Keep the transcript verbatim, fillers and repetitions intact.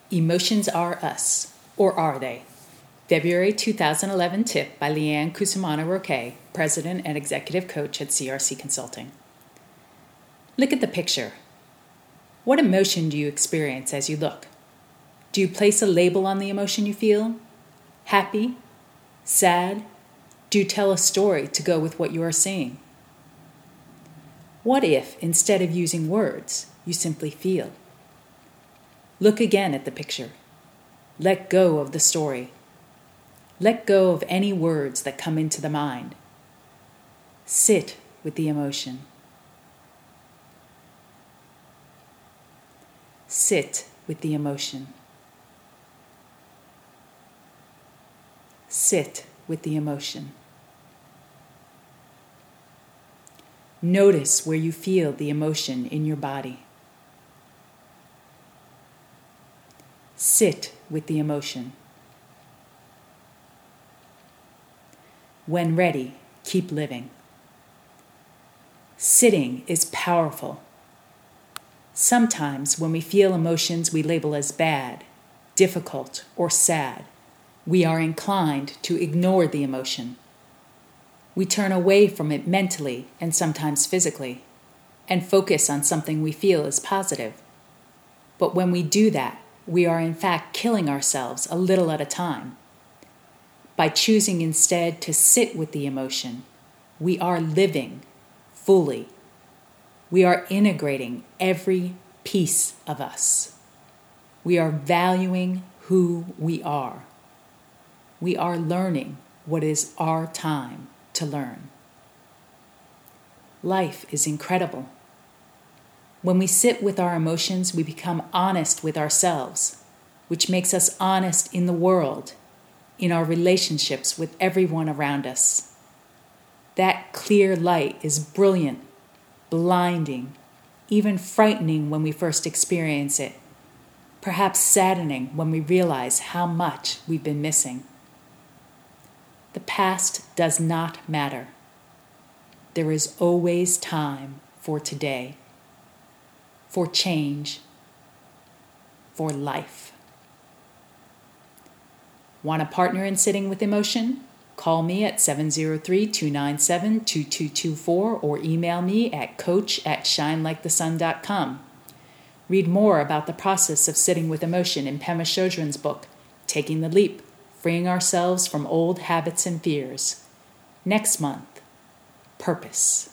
Emotions Are Us, or Are They? February two thousand eleven tip by Leanne Cusimano-Roque, President and Executive Coach at C R C Consulting. Look at the picture. What emotion do you experience as you look? Do you place a label on the emotion you feel? Happy? Sad? Do you tell a story to go with what you are seeing? What if, instead of using words, you simply feel? Look again at the picture. Let go of the story. Let go of any words that come into the mind. Sit with the emotion. Sit with the emotion. Sit with the emotion. Notice where you feel the emotion in your body. Sit with the emotion. When ready, keep living. Sitting is powerful. Sometimes when we feel emotions we label as bad, difficult, or sad, we are inclined to ignore the emotion. We turn away from it mentally and sometimes physically, and focus on something we feel is positive. But when we do that, we are in fact killing ourselves a little at a time. By choosing instead to sit with the emotion, we are living fully. We are integrating every piece of us. We are valuing who we are. We are learning what is our time to learn. Life is incredible. When we sit with our emotions, we become honest with ourselves, which makes us honest in the world, in our relationships with everyone around us. That clear light is brilliant, blinding, even frightening when we first experience it, perhaps saddening when we realize how much we've been missing. The past does not matter. There is always time for today, for change, for life. Want a partner in sitting with emotion? Call me at seven zero three, two nine seven, two two two four or email me at coach at shine like the sun dot com. Read more about the process of sitting with emotion in Pema Chodron's book, Taking the Leap, Freeing Ourselves from Old Habits and Fears. Next month, Purpose.